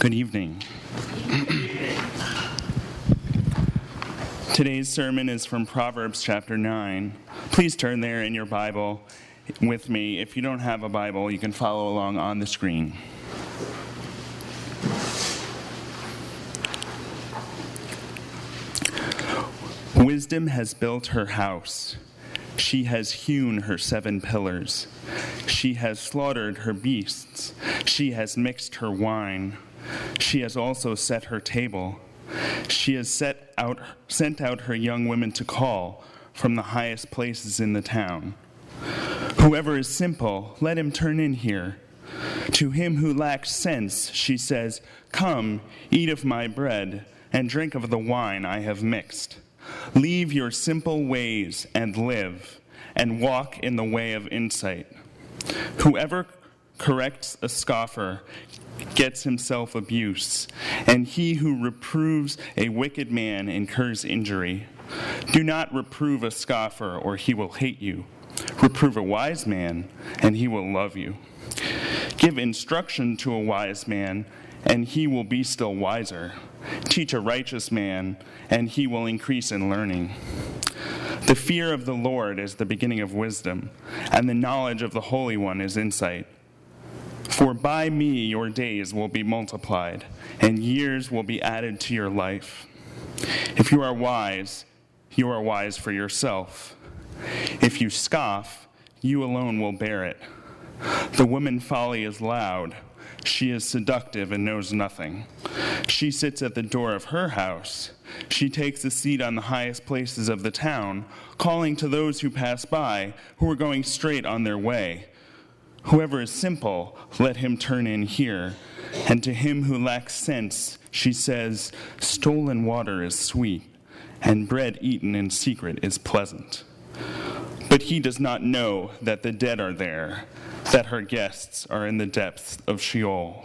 Good evening. Today's sermon is from Proverbs chapter 9. Please turn there in your Bible with me. If you don't have a Bible, you can follow along on the screen. Wisdom has built her house. She has hewn her 7 pillars. She has slaughtered her beasts. She has mixed her wine. She has also set her table. She has sent out her young women to call from the highest places in the town. Whoever is simple, let him turn in here. To him who lacks sense, she says, "Come, eat of my bread, and drink of the wine I have mixed. Leave your simple ways and live, and walk in the way of insight. Whoever corrects a scoffer gets himself abuse, and he who reproves a wicked man incurs injury. Do not reprove a scoffer, or he will hate you. Reprove a wise man, and he will love you. Give instruction to a wise man, and he will be still wiser. Teach a righteous man, and he will increase in learning. The fear of the Lord is the beginning of wisdom, and the knowledge of the Holy One is insight. For by me your days will be multiplied, and years will be added to your life. If you are wise for yourself. If you scoff, you alone will bear it. The woman's folly is loud. She is seductive and knows nothing. She sits at the door of her house. She takes a seat on the highest places of the town, calling to those who pass by, who are going straight on their way. Whoever is simple, let him turn in here. And to him who lacks sense, she says, stolen water is sweet, and bread eaten in secret is pleasant. But he does not know that the dead are there, that her guests are in the depths of Sheol.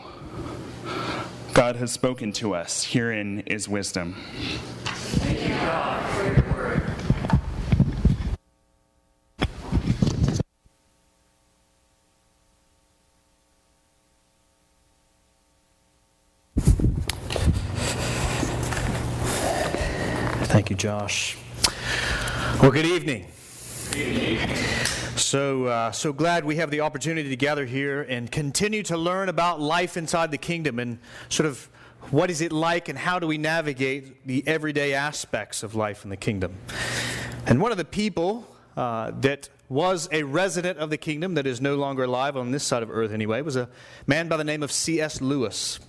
God has spoken to us. Herein is wisdom. Thank you, God, for your word. Thank you, Josh. Well, good evening. So glad we have the opportunity to gather here and continue to learn about life inside the kingdom and sort of what is it like and how do we navigate the everyday aspects of life in the kingdom. And one of the people that was a resident of the kingdom that is no longer alive on this side of earth anyway was a man by the name of C.S. Lewis.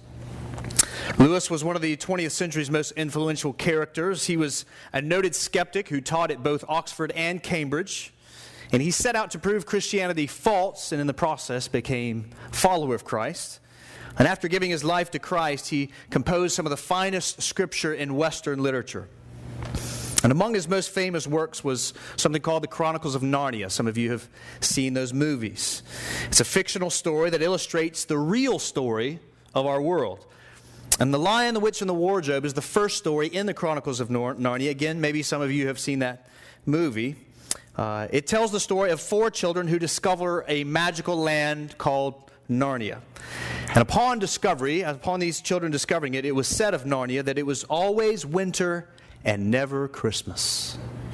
Lewis was one of the 20th century's most influential characters. He was a noted skeptic who taught at both Oxford and Cambridge. And he set out to prove Christianity false and in the process became a follower of Christ. And after giving his life to Christ, he composed some of the finest scripture in Western literature. And among his most famous works was something called The Chronicles of Narnia. Some of you have seen those movies. It's a fictional story that illustrates the real story of our world. And The Lion, the Witch, and the Wardrobe is the first story in the Chronicles of Narnia. Again, maybe some of you have seen that movie. It tells the story of 4 children who discover a magical land called Narnia. And upon these children discovering it, it was said of Narnia that it was always winter and never Christmas.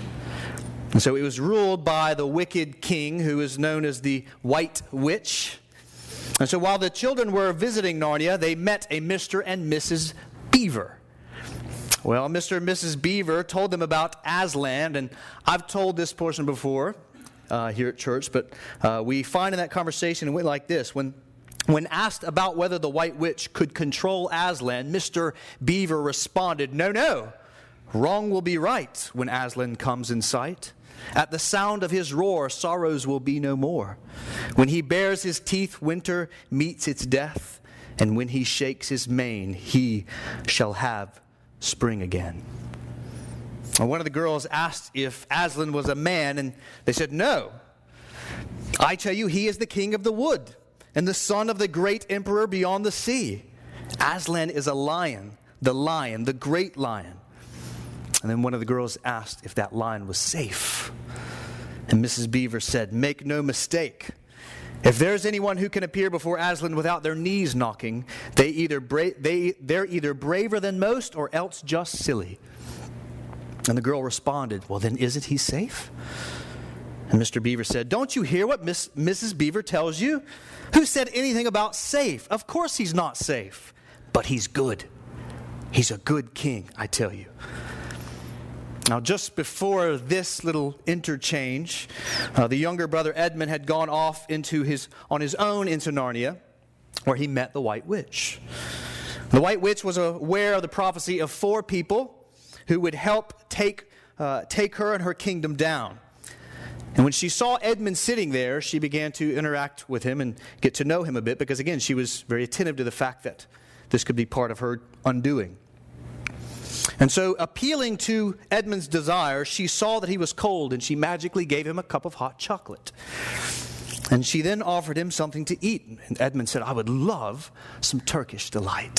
And so it was ruled by the wicked king who is known as the White Witch. And so while the children were visiting Narnia, they met a Mr. and Mrs. Beaver. Well, Mr. and Mrs. Beaver told them about Aslan, and I've told this portion before here at church, but we find in that conversation it went like this. When asked about whether the White Witch could control Aslan, Mr. Beaver responded, No, wrong will be right when Aslan comes in sight. At the sound of his roar, sorrows will be no more. When he bares his teeth, winter meets its death. And when he shakes his mane, he shall have spring again. And one of the girls asked if Aslan was a man, and they said, No. I tell you, he is the king of the wood, and the son of the great emperor beyond the sea. Aslan is a lion, the great lion. And then one of the girls asked if that lion was safe. And Mrs. Beaver said, Make no mistake. If there's anyone who can appear before Aslan without their knees knocking, they're either braver than most or else just silly. And the girl responded, well, then isn't he safe? And Mr. Beaver said, don't you hear what Mrs. Beaver tells you? Who said anything about safe? Of course he's not safe, but he's good. He's a good king, I tell you. Now, just before this little interchange, the younger brother Edmund had gone off on his own into Narnia, where he met the White Witch. The White Witch was aware of the prophecy of 4 people who would help take her and her kingdom down. And when she saw Edmund sitting there, she began to interact with him and get to know him a bit, because again, she was very attentive to the fact that this could be part of her undoing. And so, appealing to Edmund's desire, she saw that he was cold, and she magically gave him a cup of hot chocolate. And she then offered him something to eat. And Edmund said, I would love some Turkish delight.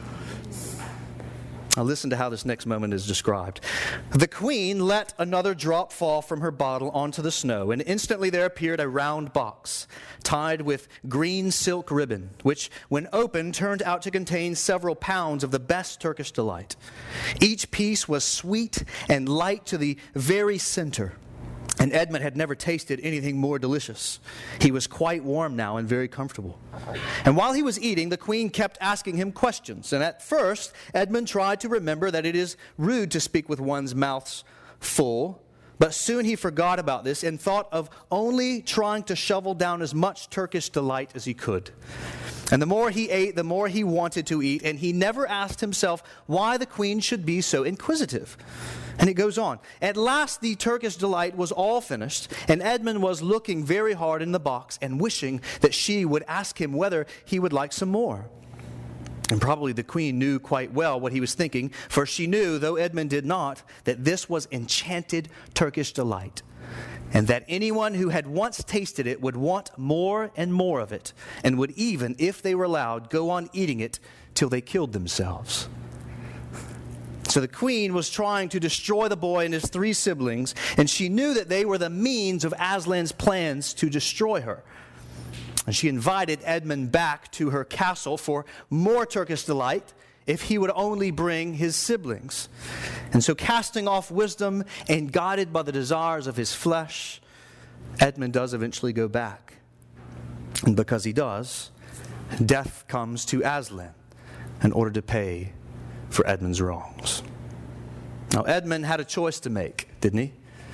Now listen to how this next moment is described. The queen let another drop fall from her bottle onto the snow, and instantly there appeared a round box tied with green silk ribbon, which, when opened, turned out to contain several pounds of the best Turkish delight. Each piece was sweet and light to the very center, and Edmund had never tasted anything more delicious. He was quite warm now and very comfortable. And while he was eating, the queen kept asking him questions. And at first, Edmund tried to remember that it is rude to speak with one's mouth full. But soon he forgot about this and thought of only trying to shovel down as much Turkish delight as he could. And the more he ate, the more he wanted to eat. And he never asked himself why the queen should be so inquisitive. And it goes on. At last the Turkish delight was all finished, and Edmund was looking very hard in the box and wishing that she would ask him whether he would like some more. And probably the queen knew quite well what he was thinking, for she knew, though Edmund did not, that this was enchanted Turkish delight, and that anyone who had once tasted it would want more and more of it, and would even, if they were allowed, go on eating it till they killed themselves. So the queen was trying to destroy the boy and his 3 siblings, and she knew that they were the means of Aslan's plans to destroy her. And she invited Edmund back to her castle for more Turkish delight if he would only bring his siblings. And so, casting off wisdom and guided by the desires of his flesh, Edmund does eventually go back. And because he does, death comes to Aslan in order to pay for Edmund's wrongs. Now, Edmund had a choice to make, didn't he?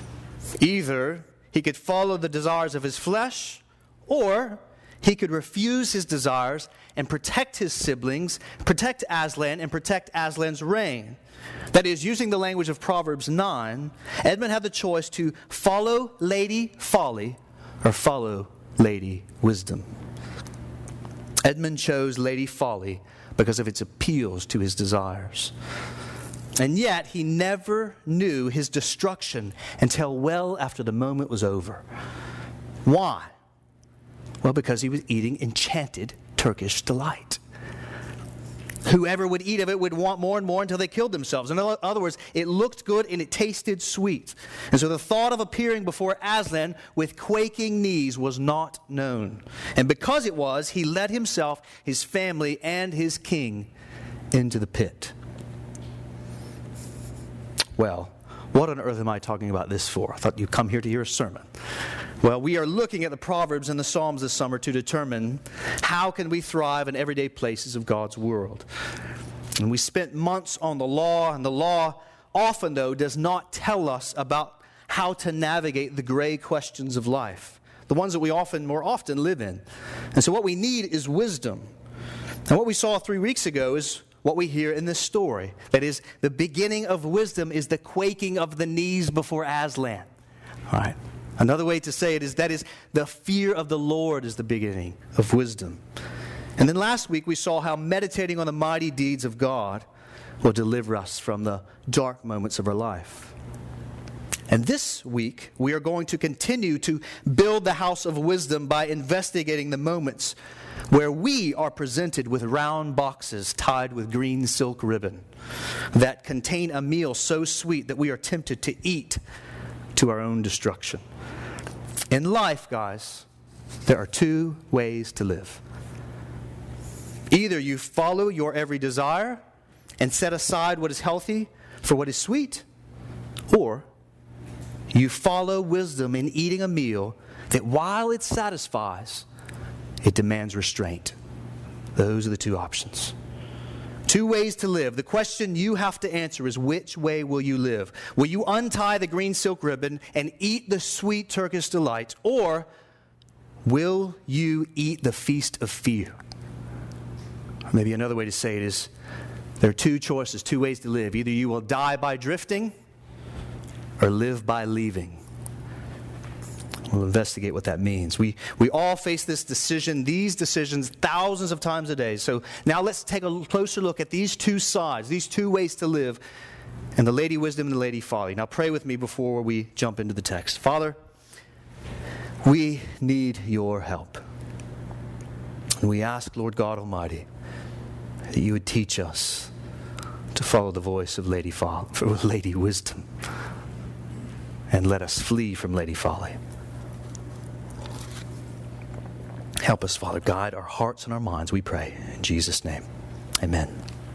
Either he could follow the desires of his flesh, or he could refuse his desires and protect his siblings, protect Aslan, and protect Aslan's reign. That is, using the language of Proverbs 9, Edmund had the choice to follow Lady Folly or follow Lady Wisdom. Edmund chose Lady Folly because of its appeals to his desires. And yet, he never knew his destruction until well after the moment was over. Why? Well, because he was eating enchanted Turkish delight. Whoever would eat of it would want more and more until they killed themselves. In other words, it looked good and it tasted sweet. And so the thought of appearing before Aslan with quaking knees was not known. And because it was, he led himself, his family, and his king into the pit. Well, what on earth am I talking about this for? I thought you'd come here to hear a sermon. Well, we are looking at the Proverbs and the Psalms this summer to determine how can we thrive in everyday places of God's world. And we spent months on the law, and the law often, though, does not tell us about how to navigate the gray questions of life, the ones that we more often live in. And so what we need is wisdom. And what we saw 3 weeks ago is what we hear in this story. That is, the beginning of wisdom is the quaking of the knees before Aslan. All right. Another way to say it is the fear of the Lord is the beginning of wisdom. And then last week we saw how meditating on the mighty deeds of God will deliver us from the dark moments of our life. And this week we are going to continue to build the house of wisdom by investigating the moments where we are presented with round boxes tied with green silk ribbon that contain a meal so sweet that we are tempted to eat to our own destruction. In life, guys, there are two ways to live. Either you follow your every desire and set aside what is healthy for what is sweet, or you follow wisdom in eating a meal that while it satisfies, it demands restraint. Those are the two options. Two ways to live. The question you have to answer is, which way will you live? Will you untie the green silk ribbon and eat the sweet Turkish delight, or will you eat the feast of fear? Or maybe another way to say it is, there are two choices, two ways to live. Either you will die by drifting or live by leaving. We'll investigate what that means. We all face this decision, these decisions, thousands of times a day. So now let's take a closer look at these two sides, these two ways to live, and the Lady Wisdom and the Lady Folly. Now pray with me before we jump into the text. Father, we need your help. And we ask, Lord God Almighty, that you would teach us to follow the voice of Lady Wisdom, and let us flee from Lady Folly. Help us, Father. Guide our hearts and our minds, we pray. In Jesus' name, amen.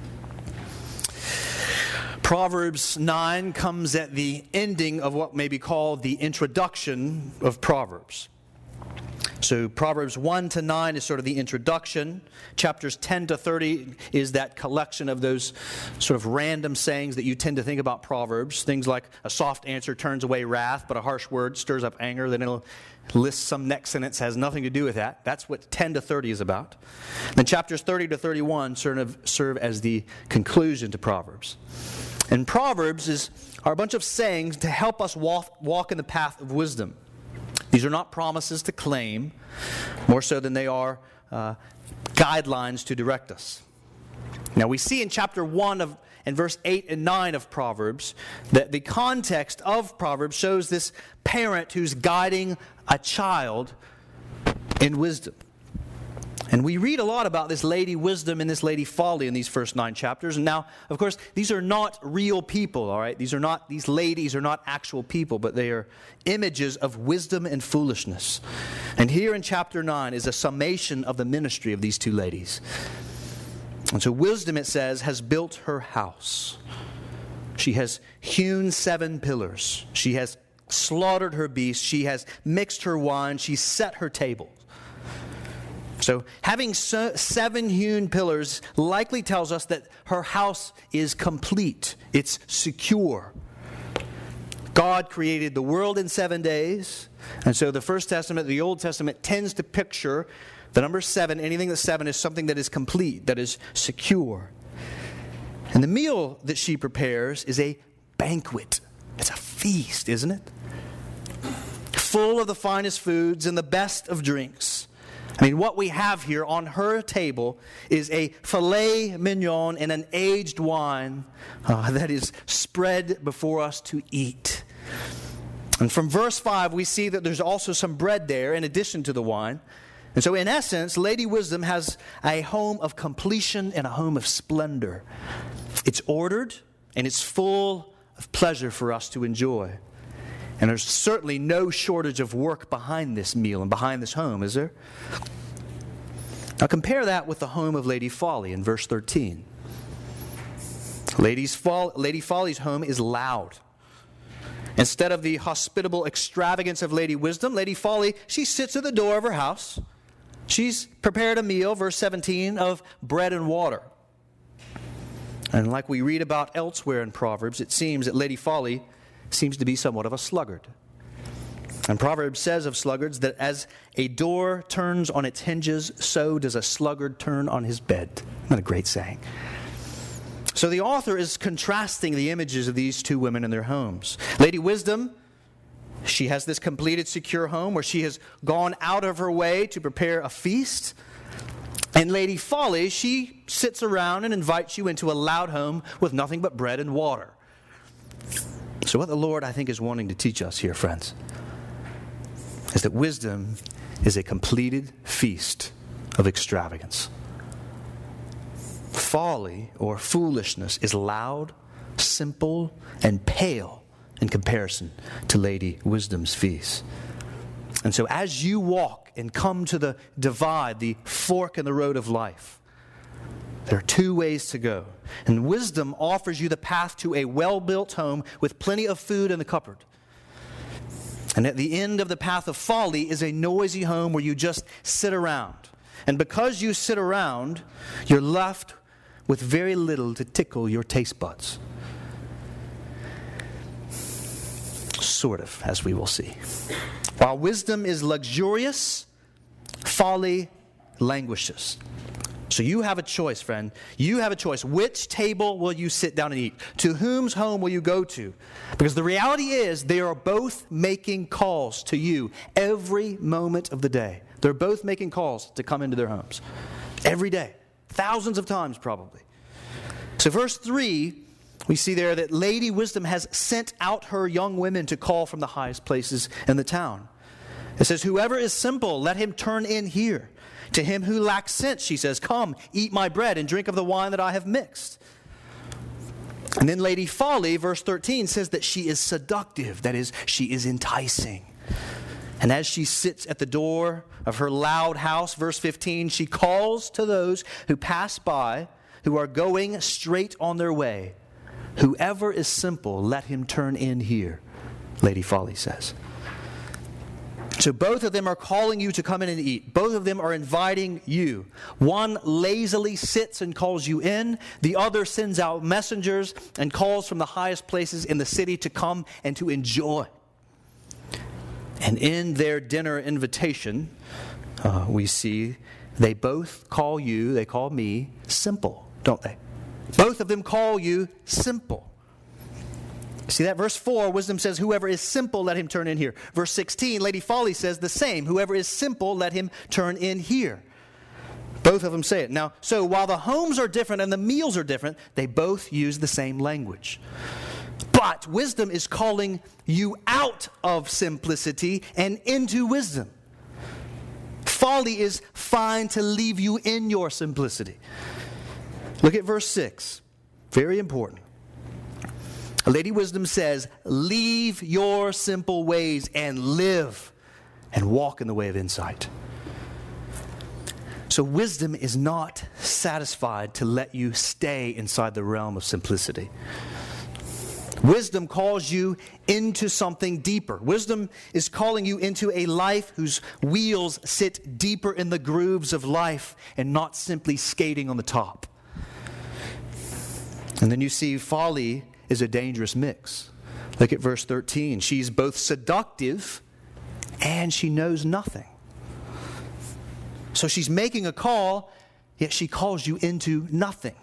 Proverbs 9 comes at the ending of what may be called the introduction of Proverbs. So Proverbs 1 to 9 is sort of the introduction. Chapters 10 to 30 is that collection of those sort of random sayings that you tend to think about Proverbs. Things like a soft answer turns away wrath, but a harsh word stirs up anger. Then it'll list some next sentence has nothing to do with that. That's what 10 to 30 is about. Then chapters 30 to 31 serve as the conclusion to Proverbs. And Proverbs are a bunch of sayings to help us walk in the path of wisdom. These are not promises to claim, more so than they are guidelines to direct us. Now we see in chapter 1 and verse 8 and 9 of Proverbs that the context of Proverbs shows this parent who's guiding a child in wisdom. And we read a lot about this Lady Wisdom and this Lady Folly in these first 9 chapters. And now, of course, these are not real people, all right? These ladies are not actual people, but they are images of wisdom and foolishness. And here in chapter 9 is a summation of the ministry of these two ladies. And so wisdom, it says, has built her house. She has hewn 7 pillars. She has slaughtered her beasts. She has mixed her wine. She set her table. So having 7 hewn pillars likely tells us that her house is complete. It's secure. God created the world in 7 days. And so the First Testament, the Old Testament, tends to picture the number 7, anything that's 7 is something that is complete, that is secure. And the meal that she prepares is a banquet. It's a feast, isn't it? Full of the finest foods and the best of drinks. I mean, what we have here on her table is a filet mignon and an aged wine that is spread before us to eat. And from verse 5, we see that there's also some bread there in addition to the wine. And so in essence, Lady Wisdom has a home of completion and a home of splendor. It's ordered and it's full of pleasure for us to enjoy. And there's certainly no shortage of work behind this meal and behind this home, is there? Now compare that with the home of Lady Folly in verse 13. Lady Folly's home is loud. Instead of the hospitable extravagance of Lady Wisdom, Lady Folly, she sits at the door of her house. She's prepared a meal, verse 17, of bread and water. And like we read about elsewhere in Proverbs, it seems that Lady Folly seems to be somewhat of a sluggard. And Proverbs says of sluggards that as a door turns on its hinges, so does a sluggard turn on his bed. Not a great saying. So the author is contrasting the images of these two women in their homes. Lady Wisdom, she has this completed, secure home where she has gone out of her way to prepare a feast. And Lady Folly, she sits around and invites you into a loud home with nothing but bread and water. So what the Lord, I think, is wanting to teach us here, friends, is that wisdom is a completed feast of extravagance. Folly or foolishness is loud, simple, and pale in comparison to Lady Wisdom's feast. And so as you walk and come to the divide, the fork in the road of life, there are two ways to go. And wisdom offers you the path to a well-built home with plenty of food in the cupboard. And at the end of the path of folly is a noisy home where you just sit around. And because you sit around, you're left with very little to tickle your taste buds. Sort of, as we will see. While wisdom is luxurious, folly languishes. So you have a choice, friend. You have a choice. Which table will you sit down and eat? To whom's home will you go to? Because the reality is they are both making calls to you every moment of the day. They're both making calls to come into their homes. Every day. Thousands of times probably. So verse 3, we see there that Lady Wisdom has sent out her young women to call from the highest places in the town. It says, whoever is simple, let him turn in here. To him who lacks sense, she says, come, eat my bread and drink of the wine that I have mixed. And then Lady Folly, verse 13, says that she is seductive. That is, she is enticing. And as she sits at the door of her loud house, verse 15, she calls to those who pass by, who are going straight on their way. Whoever is simple, let him turn in here, Lady Folly says. So both of them are calling you to come in and eat. Both of them are inviting you. One lazily sits and calls you in. The other sends out messengers and calls from the highest places in the city to come and to enjoy. And in their dinner invitation, we see they both call you, they call me, simple, don't they? Both of them call you simple. See that? Verse 4, wisdom says, whoever is simple, let him turn in here. Verse 16, Lady Folly says the same. Whoever is simple, let him turn in here. Both of them say it. Now, so while the homes are different and the meals are different, they both use the same language. But wisdom is calling you out of simplicity and into wisdom. Folly is fine to leave you in your simplicity. Look at verse 6. Very important. Lady Wisdom says, leave your simple ways and live and walk in the way of insight. So wisdom is not satisfied to let you stay inside the realm of simplicity. Wisdom calls you into something deeper. Wisdom is calling you into a life whose wheels sit deeper in the grooves of life and not simply skating on the top. And then you see folly is a dangerous mix. Look at verse 13. She's both seductive and she knows nothing. So she's making a call, yet she calls you into nothing.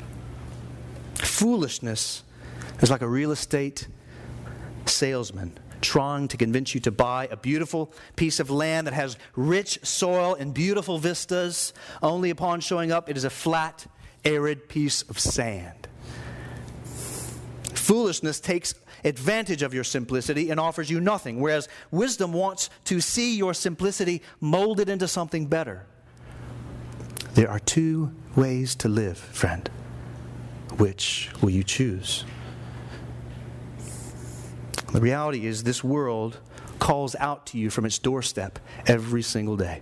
Foolishness is like a real estate salesman trying to convince you to buy a beautiful piece of land that has rich soil and beautiful vistas. Only upon showing up, it is a flat, arid piece of sand. Foolishness takes advantage of your simplicity and offers you nothing, whereas wisdom wants to see your simplicity molded into something better. There are two ways to live, friend. Which will you choose? The reality is this world calls out to you from its doorstep every single day.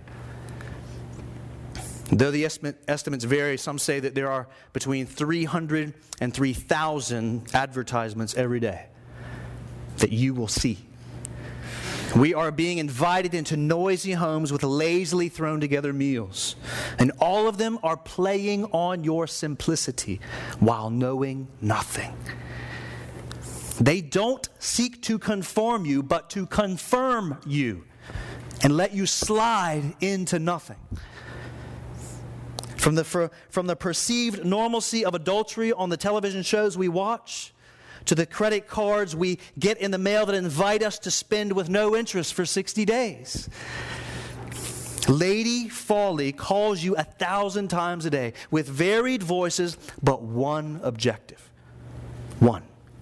Though the estimates vary, some say that there are between 300 and 3,000 advertisements every day that you will see. We are being invited into noisy homes with lazily thrown together meals. And all of them are playing on your simplicity while knowing nothing. They don't seek to conform you, but to confirm you and let you slide into nothing. From the perceived normalcy of adultery on the television shows we watch, to the credit cards we get in the mail that invite us to spend with no interest for 60 days. Lady Folly calls you 1,000 times a day with varied voices, but one objective. One.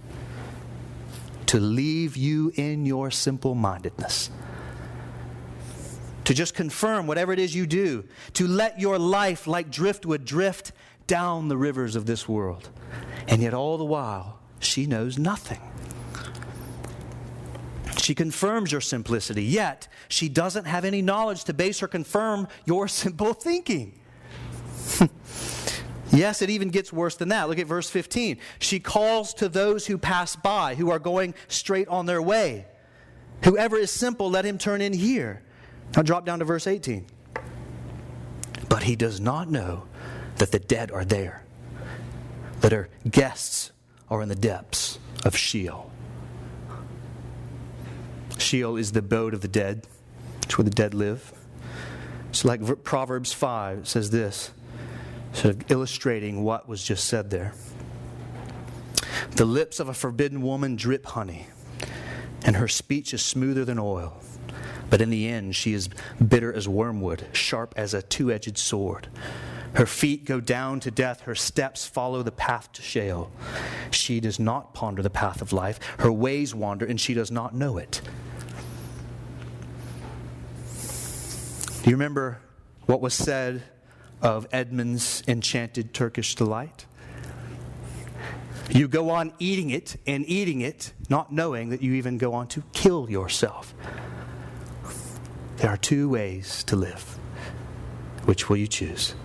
To leave you in your simple-mindedness. To just confirm whatever it is you do. To let your life, like driftwood, drift down the rivers of this world. And yet all the while, she knows nothing. She confirms your simplicity, yet she doesn't have any knowledge to base or confirm your simple thinking. Yes, it even gets worse than that. Look at verse 15. She calls to those who pass by, who are going straight on their way. Whoever is simple, let him turn in here. Now drop down to verse 18. But he does not know that the dead are there, that her guests are in the depths of Sheol. Sheol is the abode of the dead. It's where the dead live. It's like Proverbs 5, it says this, sort of illustrating what was just said there. The lips of a forbidden woman drip honey, and her speech is smoother than oil. But in the end, she is bitter as wormwood, sharp as a two-edged sword. Her feet go down to death. Her steps follow the path to Sheol. She does not ponder the path of life. Her ways wander, and she does not know it. Do you remember what was said of Edmund's enchanted Turkish delight? You go on eating it, not knowing that you even go on to kill yourself. There are two ways to live. Which will you choose?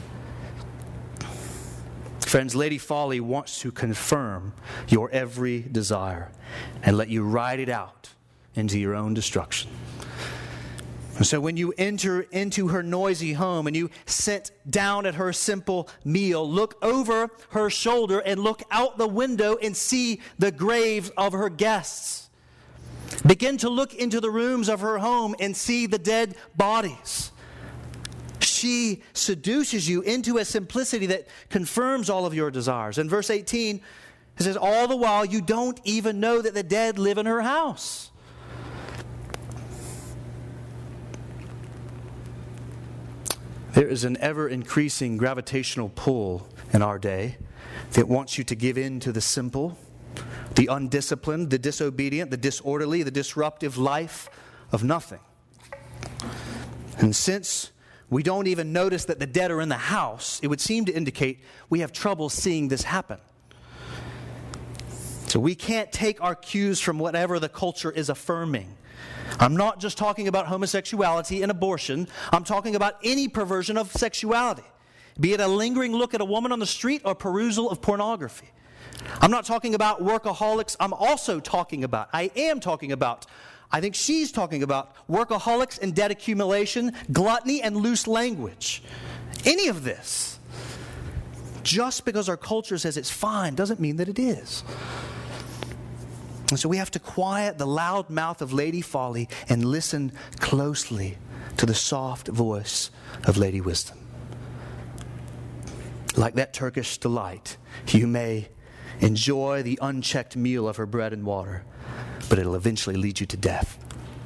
Friends, Lady Folly wants to confirm your every desire and let you ride it out into your own destruction. And so when you enter into her noisy home and you sit down at her simple meal, look over her shoulder and look out the window and see the graves of her guests. Begin to look into the rooms of her home and see the dead bodies. She seduces you into a simplicity that confirms all of your desires. In verse 18, it says, all the while you don't even know that the dead live in her house. There is an ever-increasing gravitational pull in our day that wants you to give in to the simple, the undisciplined, the disobedient, the disorderly, the disruptive life of nothing. And since we don't even notice that the dead are in the house, it would seem to indicate we have trouble seeing this happen. So we can't take our cues from whatever the culture is affirming. I'm not just talking about homosexuality and abortion. I'm talking about any perversion of sexuality, be it a lingering look at a woman on the street or perusal of pornography. I'm not talking about workaholics. I think she's talking about workaholics and debt accumulation, gluttony and loose language. Any of this. Just because our culture says it's fine doesn't mean that it is. And so we have to quiet the loud mouth of Lady Folly and listen closely to the soft voice of Lady Wisdom. Like that Turkish delight, you may enjoy the unchecked meal of her bread and water, but it'll eventually lead you to death.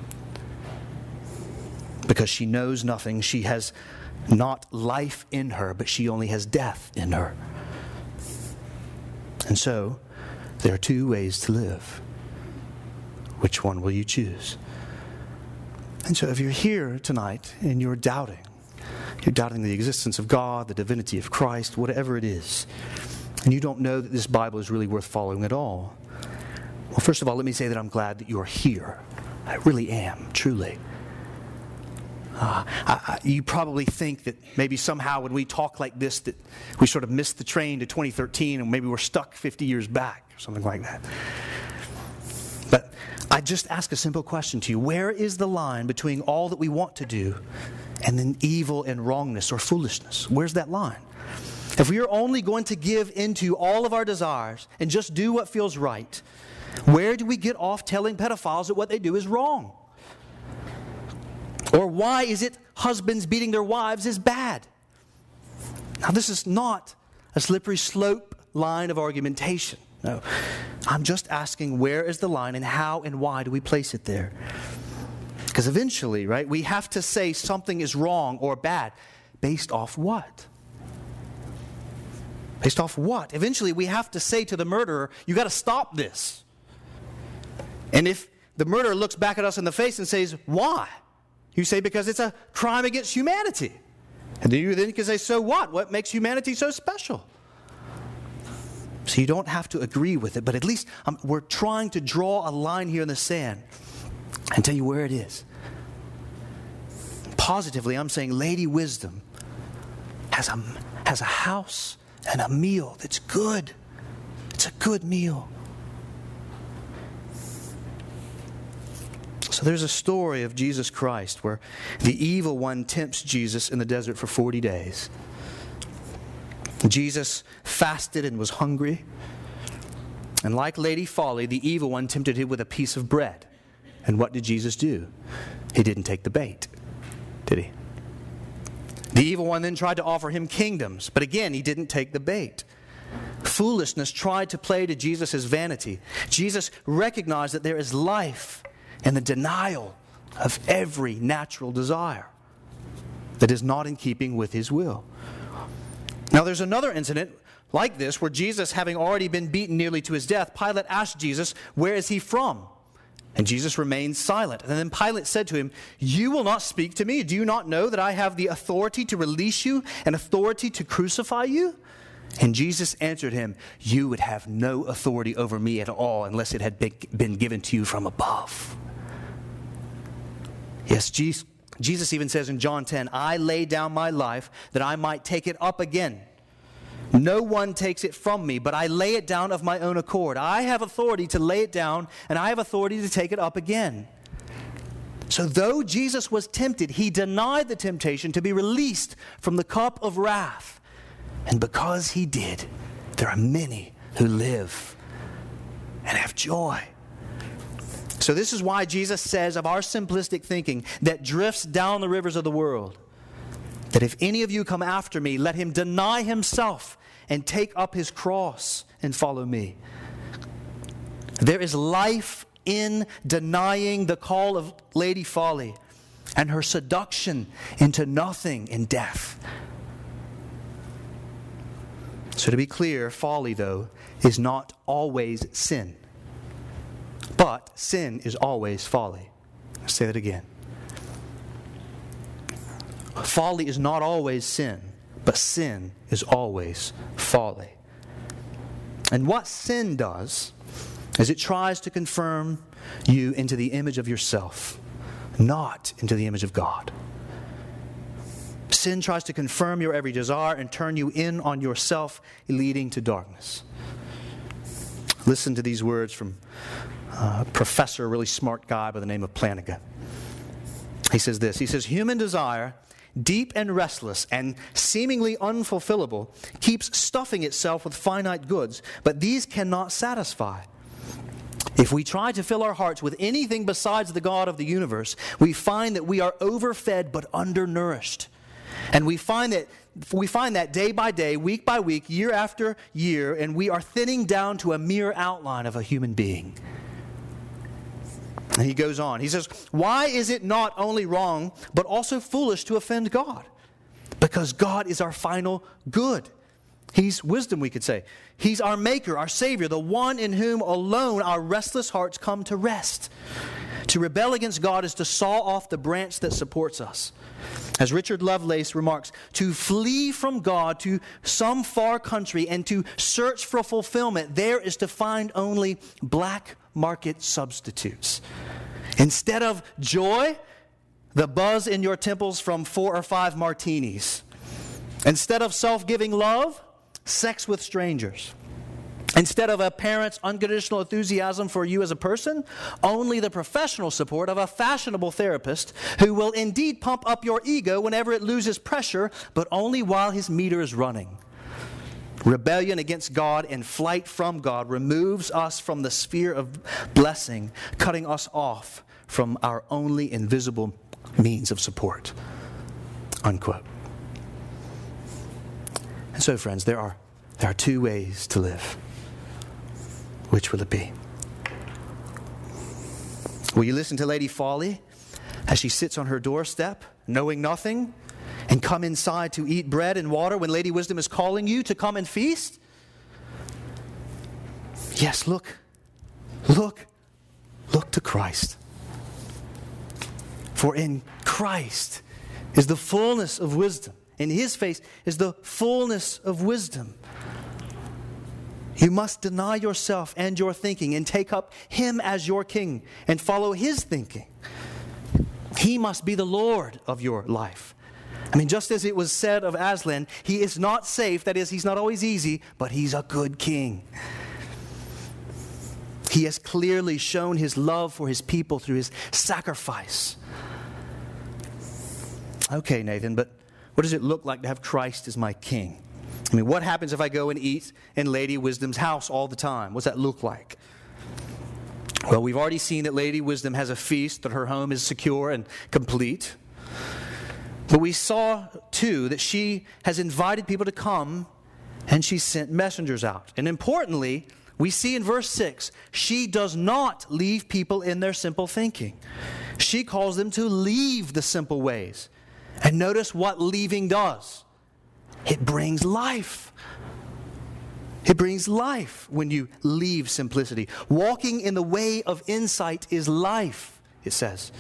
Because she knows nothing. She has not life in her, but she only has death in her. And so, there are two ways to live. Which one will you choose? And so if you're here tonight and you're doubting the existence of God, the divinity of Christ, whatever it is, and you don't know that this Bible is really worth following at all, well, first of all, let me say that I'm glad that you're here. I really am, truly. You probably think that maybe somehow when we talk like this that we sort of missed the train to 2013 and maybe we're stuck 50 years back or something like that. But I just ask a simple question to you. Where is the line between all that we want to do and then evil and wrongness or foolishness? Where's that line? If we are only going to give into all of our desires and just do what feels right, where do we get off telling pedophiles that what they do is wrong? Or why is it husbands beating their wives is bad? Now, this is not a slippery slope line of argumentation. No. I'm just asking where is the line and how and why do we place it there? Because eventually, right, we have to say something is wrong or bad. Based off what? Based off what? Eventually, we have to say to the murderer, you got to stop this. And if the murderer looks back at us in the face and says, why? You say, because it's a crime against humanity. And then you can say, so what? What makes humanity so special? So you don't have to agree with it, but at least we're trying to draw a line here in the sand. and tell you where it is. Positively, I'm saying Lady Wisdom has a house and a meal that's good. It's a good meal. So there's a story of Jesus Christ where the evil one tempts Jesus in the desert for 40 days. Jesus fasted and was hungry. And like Lady Folly, the evil one tempted him with a piece of bread. And what did Jesus do? He didn't take the bait, did he? The evil one then tried to offer him kingdoms, but again, he didn't take the bait. Foolishness tried to play to Jesus' vanity. Jesus recognized that there is life in the denial of every natural desire that is not in keeping with his will. Now, there's another incident like this where Jesus, having already been beaten nearly to his death, Pilate asked Jesus, "Where is he from?" And Jesus remained silent. And then Pilate said to him, "You will not speak to me? Do you not know that I have the authority to release you and authority to crucify you?" And Jesus answered him, "You would have no authority over me at all unless it had been given to you from above." Yes, Jesus even says in John 10, "I lay down my life that I might take it up again. No one takes it from me, but I lay it down of my own accord. I have authority to lay it down, and I have authority to take it up again." So though Jesus was tempted, he denied the temptation to be released from the cup of wrath. And because he did, there are many who live and have joy. So this is why Jesus says of our simplistic thinking that drifts down the rivers of the world, that if any of you come after me, let him deny himself and take up his cross and follow me. There is life in denying the call of Lady Folly and her seduction into nothing in death. So to be clear, folly, though, is not always sin. But sin is always folly. I'll say that again. Folly is not always sin, but sin is always folly. And what sin does is it tries to confirm you into the image of yourself, not into the image of God. Sin tries to confirm your every desire and turn you in on yourself, leading to darkness. Listen to these words from a professor, a really smart guy by the name of Plantinga. He says this, he says, "Human desire, deep and restless and seemingly unfulfillable, keeps stuffing itself with finite goods, but these cannot satisfy. If we try to fill our hearts with anything besides the God of the universe, we find that we are overfed but undernourished. And we find that day by day, week by week, year after year, and we are thinning down to a mere outline of a human being." And he goes on. He says, "Why is it not only wrong, but also foolish to offend God? Because God is our final good. He's wisdom, we could say. He's our maker, our savior, the one in whom alone our restless hearts come to rest. To rebel against God is to saw off the branch that supports us. As Richard Lovelace remarks, to flee from God to some far country and to search for fulfillment there is to find only black market substitutes. Instead of joy, the buzz in your temples from 4 or 5 martinis. Instead of self-giving love, sex with strangers. Instead of a parent's unconditional enthusiasm for you as a person, only the professional support of a fashionable therapist who will indeed pump up your ego whenever it loses pressure, but only while his meter is running. Rebellion against God and flight from God removes us from the sphere of blessing, cutting us off from our only invisible means of support." Unquote. And so, friends, there are 2 ways to live. Which will it be? Will you listen to Lady Folly as she sits on her doorstep, knowing nothing, and come inside to eat bread and water when Lady Wisdom is calling you to come and feast? Yes, look to Christ. For in Christ is the fullness of wisdom. In His face is the fullness of wisdom. You must deny yourself and your thinking and take up him as your king and follow his thinking. He must be the Lord of your life. I mean, just as it was said of Aslan, he is not safe, that is, he's not always easy, but he's a good king. He has clearly shown his love for his people through his sacrifice. Okay, Nathan, but what does it look like to have Christ as my king? I mean, what happens if I go and eat in Lady Wisdom's house all the time? What's that look like? Well, we've already seen that Lady Wisdom has a feast, that her home is secure and complete. But we saw, too, that she has invited people to come, and she sent messengers out. And importantly, we see in verse 6, she does not leave people in their simple thinking. She calls them to leave the simple ways. And notice what leaving does. It brings life. It brings life when you leave simplicity. Walking in the way of insight is life, it says.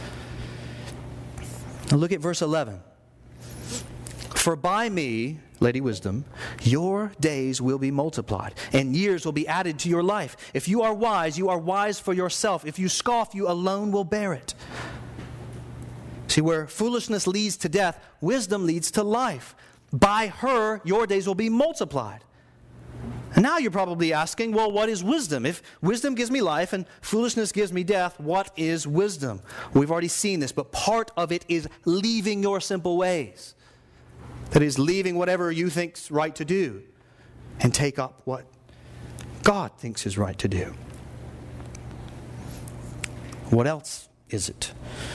Now look at verse 11. For by me, Lady Wisdom, your days will be multiplied, and years will be added to your life. If you are wise for yourself. If you scoff, you alone will bear it. See, where foolishness leads to death, wisdom leads to life. By her, your days will be multiplied. And now you're probably asking, well, what is wisdom? If wisdom gives me life and foolishness gives me death, what is wisdom? We've already seen this, but part of it is leaving your simple ways. That is, leaving whatever you think's right to do and take up what God thinks is right to do. What else is it?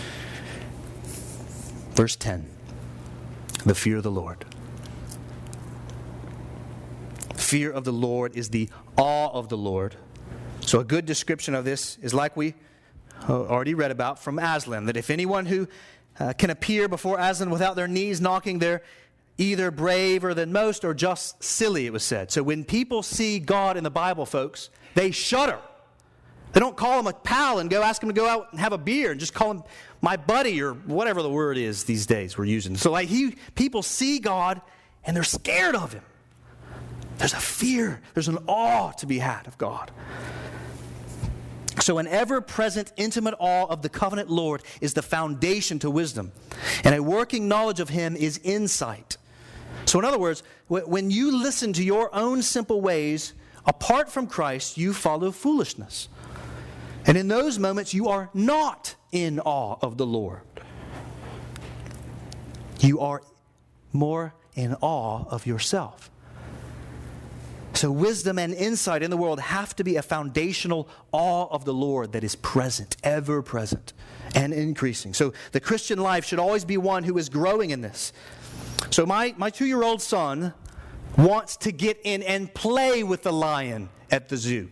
Verse 10, the fear of the Lord. Fear of the Lord is the awe of the Lord. So a good description of this is like we already read about from Aslan, that if anyone who can appear before Aslan without their knees knocking, they're either braver than most or just silly, it was said. So when people see God in the Bible, folks, they shudder. They don't call him a pal and go ask him to go out and have a beer and just call him my buddy or whatever the word is these days we're using. So people see God and they're scared of him. There's a fear, there's an awe to be had of God. So an ever-present intimate awe of the covenant Lord is the foundation to wisdom. And a working knowledge of him is insight. So in other words, when you listen to your own simple ways, apart from Christ, you follow foolishness. And in those moments, you are not in awe of the Lord. You are more in awe of yourself. So wisdom and insight in the world have to be a foundational awe of the Lord that is present, ever present, and increasing. So the Christian life should always be one who is growing in this. So my 2-year-old son wants to get in and play with the lion at the zoo.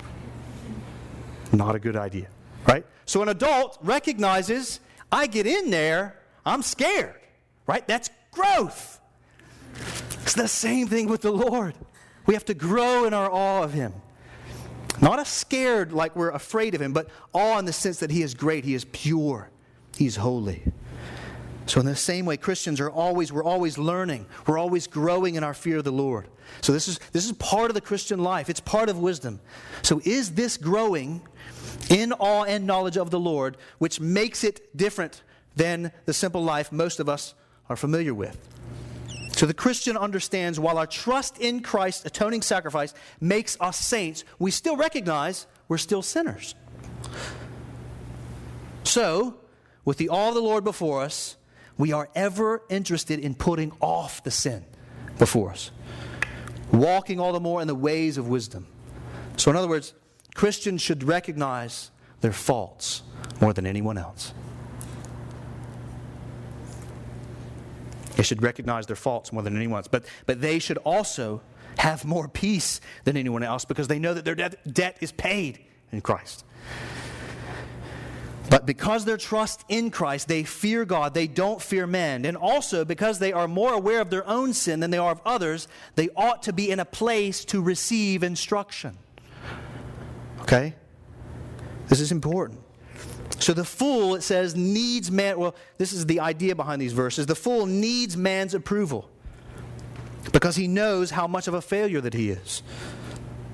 Not a good idea, right? So an adult recognizes, I get in there, I'm scared, right? That's growth. It's the same thing with the Lord. We have to grow in our awe of him. Not a scared like we're afraid of him, but awe in the sense that he is great, he is pure, he's holy. So in the same way, Christians we're always learning. We're always growing in our fear of the Lord. So this is part of the Christian life. It's part of wisdom. So is this growing in awe and knowledge of the Lord, which makes it different than the simple life most of us are familiar with? So the Christian understands while our trust in Christ's atoning sacrifice makes us saints, we still recognize we're still sinners. So, with the awe of the Lord before us, we are ever interested in putting off the sin before us, walking all the more in the ways of wisdom. So in other words, Christians should recognize their faults more than anyone else. They should recognize their faults more than anyone else. But they should also have more peace than anyone else because they know that their debt is paid in Christ. But because their trust in Christ, they fear God, they don't fear men. And also because they are more aware of their own sin than they are of others, they ought to be in a place to receive instruction. Okay? This is important. So the fool, it says, needs man. Well, this is the idea behind these verses. The fool needs man's approval because he knows how much of a failure that he is.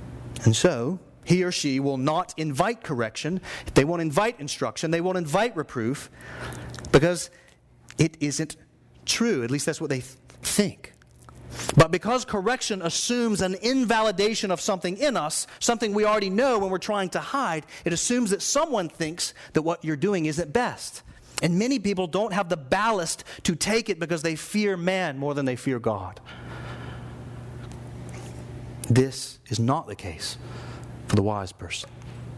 And so, he or she will not invite correction. They won't invite instruction. They won't invite reproof because it isn't true. At least that's what they think. But because correction assumes an invalidation of something in us, something we already know when we're trying to hide, it assumes that someone thinks that what you're doing is at best. And many people don't have the ballast to take it because they fear man more than they fear God. This is not the case for the wise person.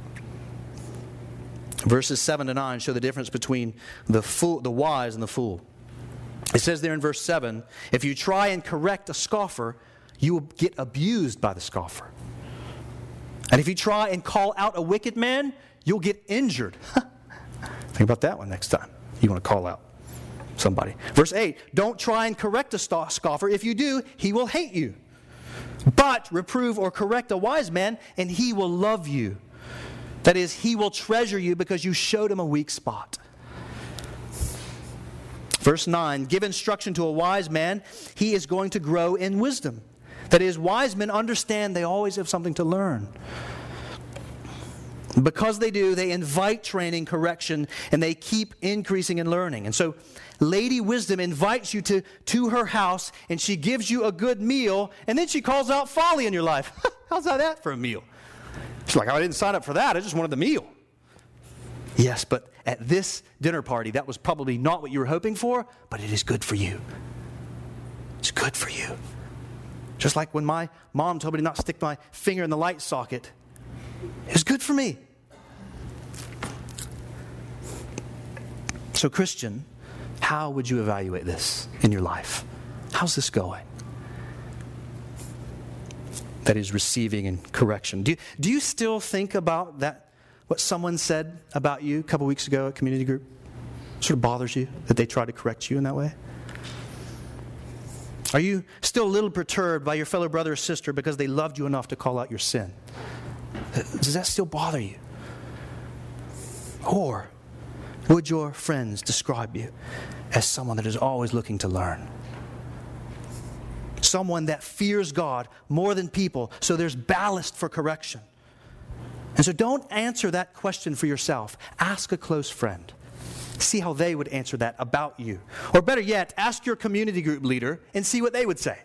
Verses 7 to 9 show the difference between the wise and the fool. It says there in verse 7, if you try and correct a scoffer, you will get abused by the scoffer. And if you try and call out a wicked man, you'll get injured. Think about that one next time you want to call out somebody. Verse 8, don't try and correct a scoffer. If you do, he will hate you. But reprove or correct a wise man, and he will love you. That is, he will treasure you because you showed him a weak spot. Verse 9, give instruction to a wise man, he is going to grow in wisdom. That is, wise men understand they always have something to learn. Because they do, they invite training, correction, and they keep increasing in learning. And so, Lady Wisdom invites you to her house, and she gives you a good meal, and then she calls out folly in your life. How's that for a meal? She's like, oh, I didn't sign up for that. I just wanted the meal. Yes, but at this dinner party, that was probably not what you were hoping for, but it is good for you. It's good for you. Just like when my mom told me to not stick my finger in the light socket, it was good for me. So, Christian, how would you evaluate this in your life? How's this going? That is receiving and correction. Do you still think about that, what someone said about you a couple weeks ago at community group? Sort of bothers you that they try to correct you in that way? Are you still a little perturbed by your fellow brother or sister because they loved you enough to call out your sin? Does that still bother you? Or would your friends describe you as someone that is always looking to learn? Someone that fears God more than people, so there's ballast for correction. And so don't answer that question for yourself. Ask a close friend. See how they would answer that about you. Or better yet, ask your community group leader and see what they would say.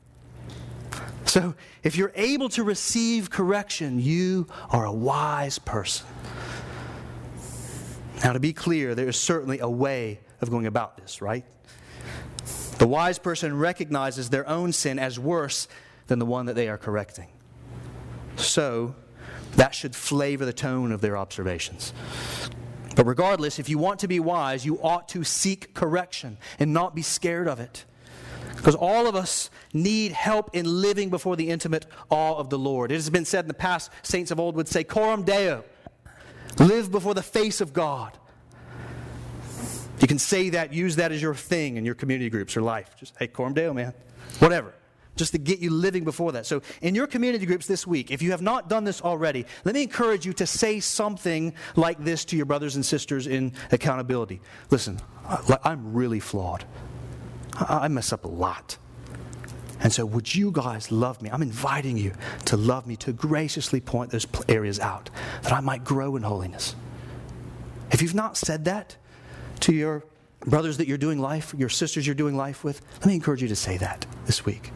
So if you're able to receive correction, you are a wise person. Now, to be clear, there is certainly a way of going about this, right? The wise person recognizes their own sin as worse than the one that they are correcting. So, that should flavor the tone of their observations. But regardless, if you want to be wise, you ought to seek correction and not be scared of it. Because all of us need help in living before the intimate awe of the Lord. It has been said in the past, saints of old would say, coram Deo. Live before the face of God. You can say that, use that as your thing in your community groups or life. Just, hey, coram Deo, man. Whatever. Just to get you living before that. So in your community groups this week, if you have not done this already, let me encourage you to say something like this to your brothers and sisters in accountability. Listen, I'm really flawed. I mess up a lot. And so would you guys love me? I'm inviting you to love me, to graciously point those areas out, that I might grow in holiness. If you've not said that to your brothers that you're doing life, your sisters you're doing life with, let me encourage you to say that this week.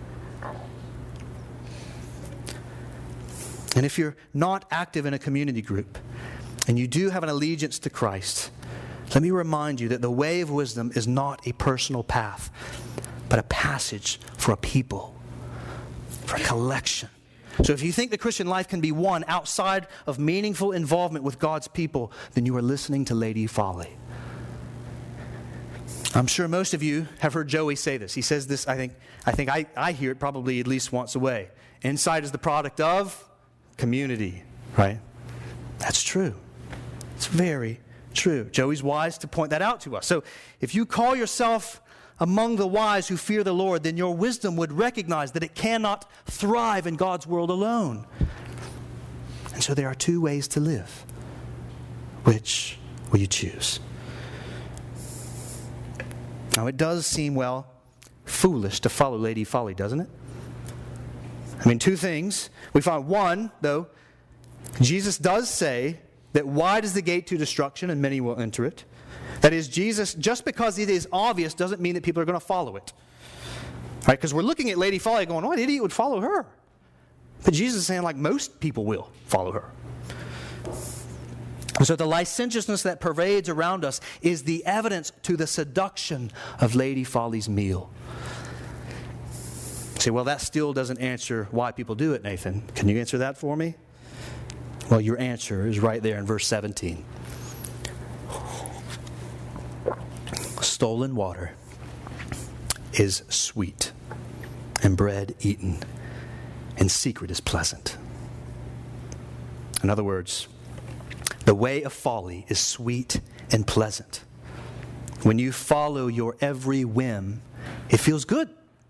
And if you're not active in a community group, and you do have an allegiance to Christ, let me remind you that the way of wisdom is not a personal path, but a passage for a people, for a collection. So if you think the Christian life can be won outside of meaningful involvement with God's people, then you are listening to Lady Folly. I'm sure most of you have heard Joey say this. He says this, I think I hear it probably at least once a way. Insight is the product of community, right? That's true. It's very true. Joey's wise to point that out to us. So if you call yourself among the wise who fear the Lord, then your wisdom would recognize that it cannot thrive in God's world alone. And so there are two ways to live. Which will you choose? Now it does seem, foolish to follow Lady Folly, doesn't it? I mean, two things. We find one, though, Jesus does say that wide is the gate to destruction and many will enter it. That is, Jesus, just because it is obvious doesn't mean that people are going to follow it. Right? Because we're looking at Lady Folly going, what idiot would follow her? But Jesus is saying, like, most people will follow her. So the licentiousness that pervades around us is the evidence to the seduction of Lady Folly's meal. You say, well, that still doesn't answer why people do it, Nathan. Can you answer that for me? Well, your answer is right there in verse 17. Stolen water is sweet, and bread eaten in secret is pleasant. In other words, the way of folly is sweet and pleasant. When you follow your every whim, it feels good.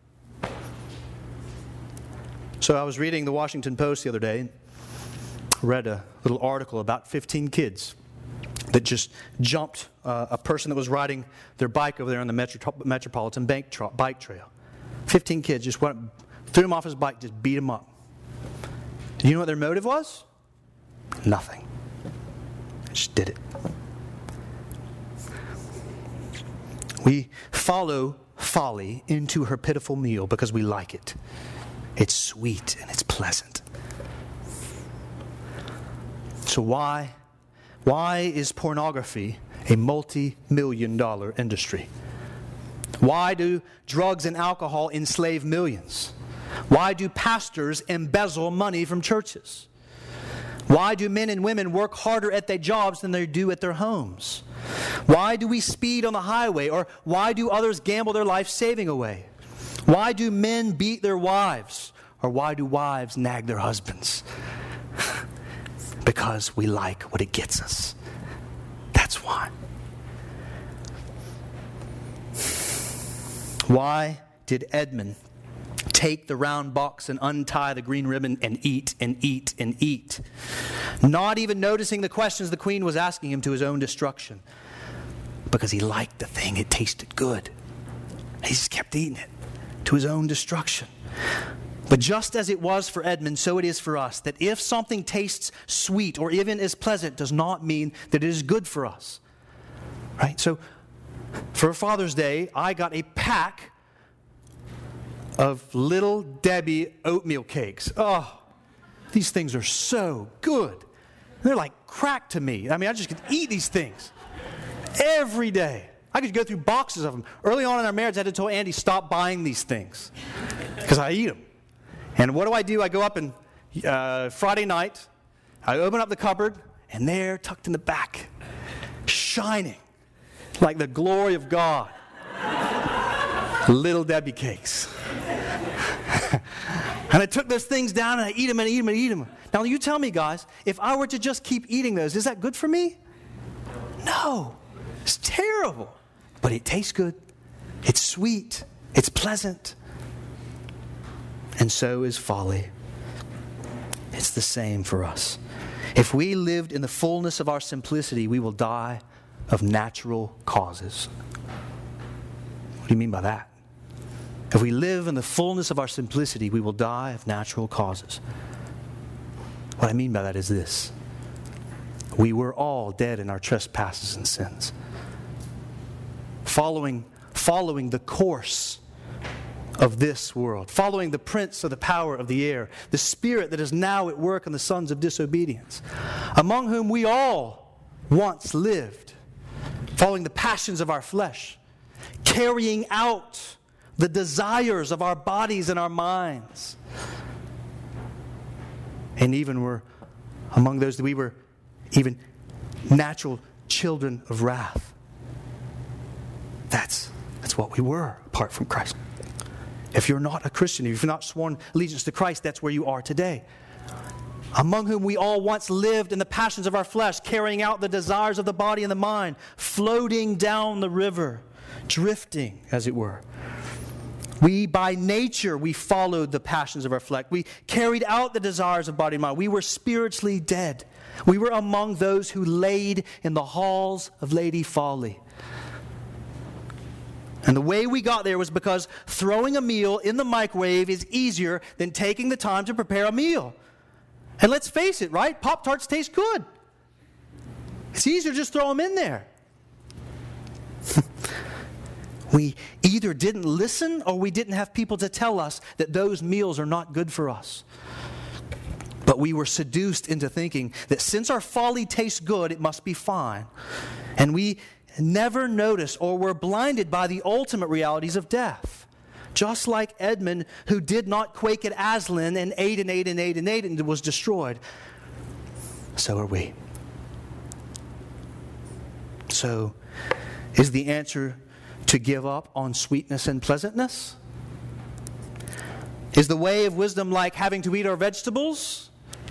So I was reading the Washington Post the other day, read a little article about 15 kids that just jumped a person that was riding their bike over there on the Metropolitan bike trail. 15 kids just went, threw him off his bike, just beat him up. Do you know what their motive was? Nothing. They just did it. We follow folly into her pitiful meal because we like it. It's sweet and it's pleasant. So why is pornography a multi-million-dollar industry? Why do drugs and alcohol enslave millions? Why do pastors embezzle money from churches? Why do men and women work harder at their jobs than they do at their homes? Why do we speed on the highway? Or why do others gamble their life saving away? Why do men beat their wives? Or why do wives nag their husbands? Because we like what it gets us. That's why. Why did Edmund take the round box and untie the green ribbon and eat and eat and eat, not even noticing the questions the queen was asking him to his own destruction? Because he liked the thing. It tasted good. He just kept eating it to his own destruction. But just as it was for Edmund, so it is for us, that if something tastes sweet or even is pleasant, does not mean that it is good for us. Right? So, for Father's Day, I got a pack of Little Debbie oatmeal cakes. Oh, these things are so good. They're like crack to me. I mean, I just could eat these things every day. I could go through boxes of them. Early on in our marriage, I had to tell Andy, stop buying these things because I eat them. And what do? I go up and Friday night, I open up the cupboard, and there, tucked in the back, shining like the glory of God, Little Debbie cakes. And I took those things down, and I eat them and eat them and eat them. Now, you tell me, guys, if I were to just keep eating those, is that good for me? No. It's terrible. But it tastes good. It's sweet. It's pleasant. And so is folly. It's the same for us. If we lived in the fullness of our simplicity, we will die of natural causes. What do you mean by that? If we live in the fullness of our simplicity, we will die of natural causes. What I mean by that is this. We were all dead in our trespasses and sins. Following the course of this world, following the prince of the power of the air, the spirit that is now at work in the sons of disobedience, among whom we all once lived, following the passions of our flesh, carrying out the desires of our bodies and our minds. And even were among those that we were even natural children of wrath. That's what we were apart from Christ. If you're not a Christian, if you've not sworn allegiance to Christ, that's where you are today. Among whom we all once lived in the passions of our flesh, carrying out the desires of the body and the mind, floating down the river, drifting, as it were. We, by nature, we followed the passions of our flesh. We carried out the desires of body and mind. We were spiritually dead. We were among those who laid in the halls of Lady Folly. And the way we got there was because throwing a meal in the microwave is easier than taking the time to prepare a meal. And let's face it, right? Pop-Tarts taste good. It's easier to just throw them in there. We either didn't listen or we didn't have people to tell us that those meals are not good for us. But we were seduced into thinking that since our folly tastes good, it must be fine. And we never noticed or were blinded by the ultimate realities of death. Just like Edmund, who did not quake at Aslan and ate and ate and ate and ate and was destroyed, so are we. So, is the answer to give up on sweetness and pleasantness? Is the way of wisdom like having to eat our vegetables?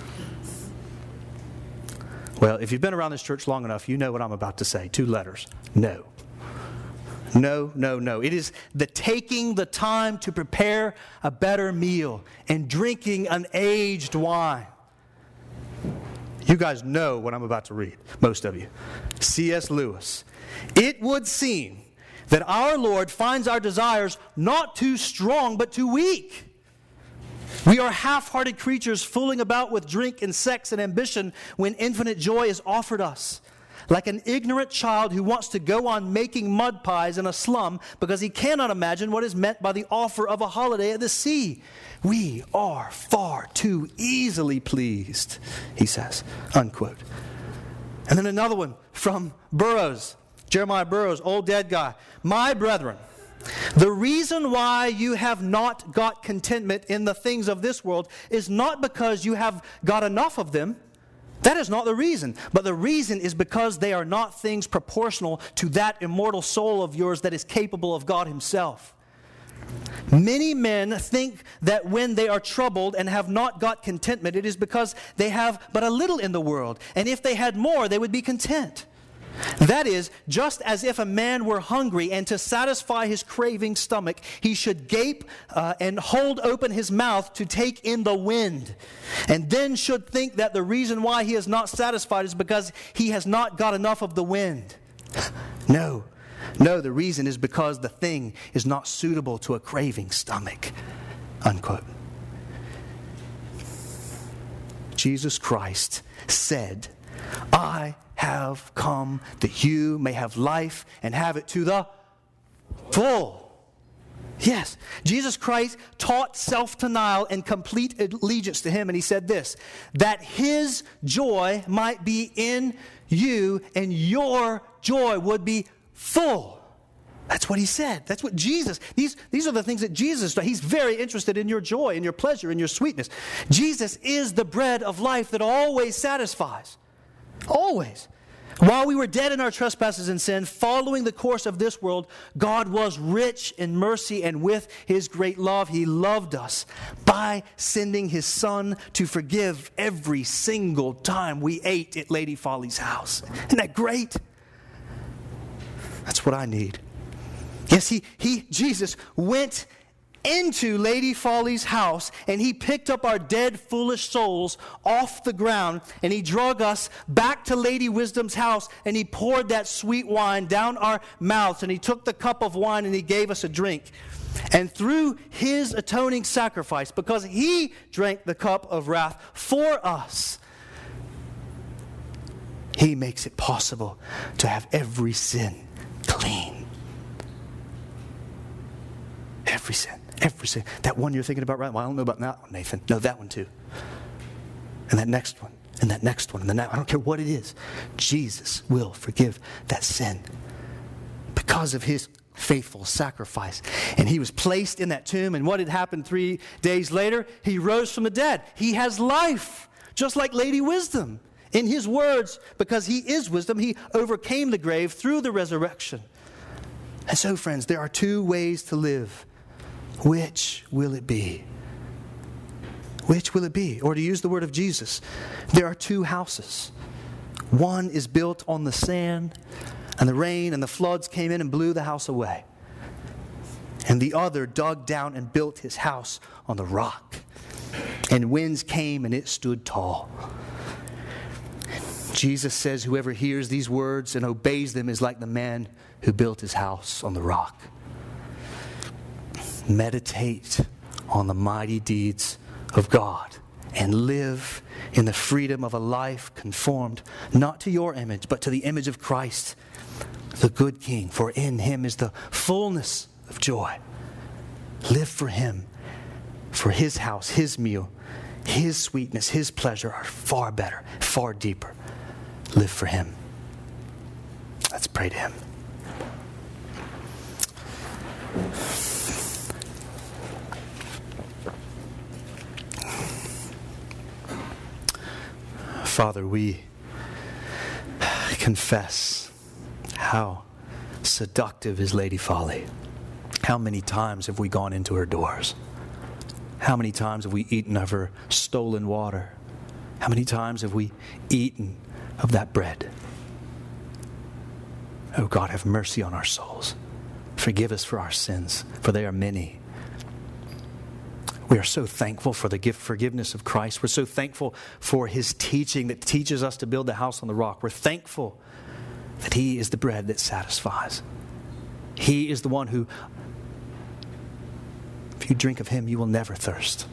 Well, if you've been around this church long enough, you know what I'm about to say. 2 letters. No. No, no, no. It is the taking the time to prepare a better meal and drinking an aged wine. You guys know what I'm about to read, most of you. C.S. Lewis. It would seem that our Lord finds our desires not too strong but too weak. We are half-hearted creatures fooling about with drink and sex and ambition when infinite joy is offered us. Like an ignorant child who wants to go on making mud pies in a slum because he cannot imagine what is meant by the offer of a holiday at the sea. We are far too easily pleased, he says, unquote. And then another one from Burroughs, Jeremiah Burroughs, old dead guy. My brethren, the reason why you have not got contentment in the things of this world is not because you have got enough of them. That is not the reason. But the reason is because they are not things proportional to that immortal soul of yours that is capable of God Himself. Many men think that when they are troubled and have not got contentment, it is because they have but a little in the world. And if they had more, they would be content. That is, just as if a man were hungry and to satisfy his craving stomach, he should gape and hold open his mouth to take in the wind, and then should think that the reason why he is not satisfied is because he has not got enough of the wind. No, the reason is because the thing is not suitable to a craving stomach, unquote. Jesus Christ said, I have come that you may have life and have it to the full. Yes, Jesus Christ taught self-denial and complete allegiance to Him, and He said this, that His joy might be in you and your joy would be full. That's what He said. That's what Jesus, these are the things that Jesus does. He's very interested in your joy and your pleasure and your sweetness. Jesus is the bread of life that always satisfies. Always. While we were dead in our trespasses and sin, following the course of this world, God was rich in mercy, and with His great love, He loved us by sending His Son to forgive every single time we ate at Lady Folly's house. Isn't that great? That's what I need. Yes, Jesus went into Lady Folly's house, and He picked up our dead, foolish souls off the ground, and He drug us back to Lady Wisdom's house, and He poured that sweet wine down our mouths, and He took the cup of wine and He gave us a drink. And through His atoning sacrifice, because He drank the cup of wrath for us, He makes it possible to have every sin clean. Every sin. Every sin. That one you're thinking about right now, well, I don't know about that one, Nathan. No, that one too. And that next one. And that next one. And then that, I don't care what it is. Jesus will forgive that sin because of His faithful sacrifice. And He was placed in that tomb. And what had happened 3 days later? He rose from the dead. He has life, just like Lady Wisdom. In His words, because He is wisdom, He overcame the grave through the resurrection. And so, friends, there are 2 ways to live. Which will it be? Which will it be? Or to use the word of Jesus, there are 2 houses. One is built on the sand, and the rain and the floods came in and blew the house away. And the other dug down and built his house on the rock. And winds came and it stood tall. Jesus says, whoever hears these words and obeys them is like the man who built his house on the rock. meditate on the mighty deeds of God and live in the freedom of a life conformed not to your image, but to the image of Christ, the good King. For in Him is the fullness of joy. Live for Him, for His house, His meal, His sweetness, His pleasure are far better, far deeper. Live for Him. Let's pray to Him. Father, we confess how seductive is Lady Folly. How many times have we gone into her doors? How many times have we eaten of her stolen water? How many times have we eaten of that bread? Oh God, have mercy on our souls. Forgive us for our sins, for they are many. We are so thankful for the forgiveness of Christ. We're so thankful for His teaching that teaches us to build the house on the rock. We're thankful that He is the bread that satisfies. He is the one who, if you drink of Him, you will never thirst.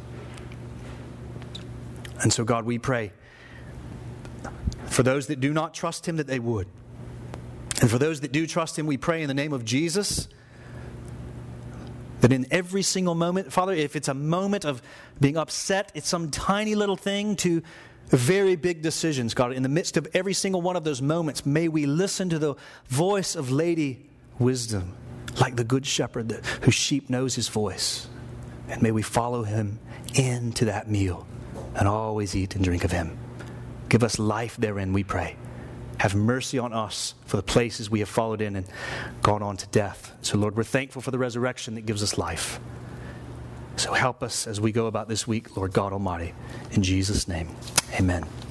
And so, God, we pray for those that do not trust Him that they would. And for those that do trust Him, we pray in the name of Jesus that in every single moment, Father, if it's a moment of being upset, it's some tiny little thing to very big decisions, God, in the midst of every single one of those moments, may we listen to the voice of Lady Wisdom, like the good shepherd whose sheep knows his voice. And may we follow him into that meal and always eat and drink of him. Give us life therein, we pray. Have mercy on us for the places we have followed in and gone on to death. So, Lord, we're thankful for the resurrection that gives us life. So help us as we go about this week, Lord God Almighty. In Jesus' name, amen.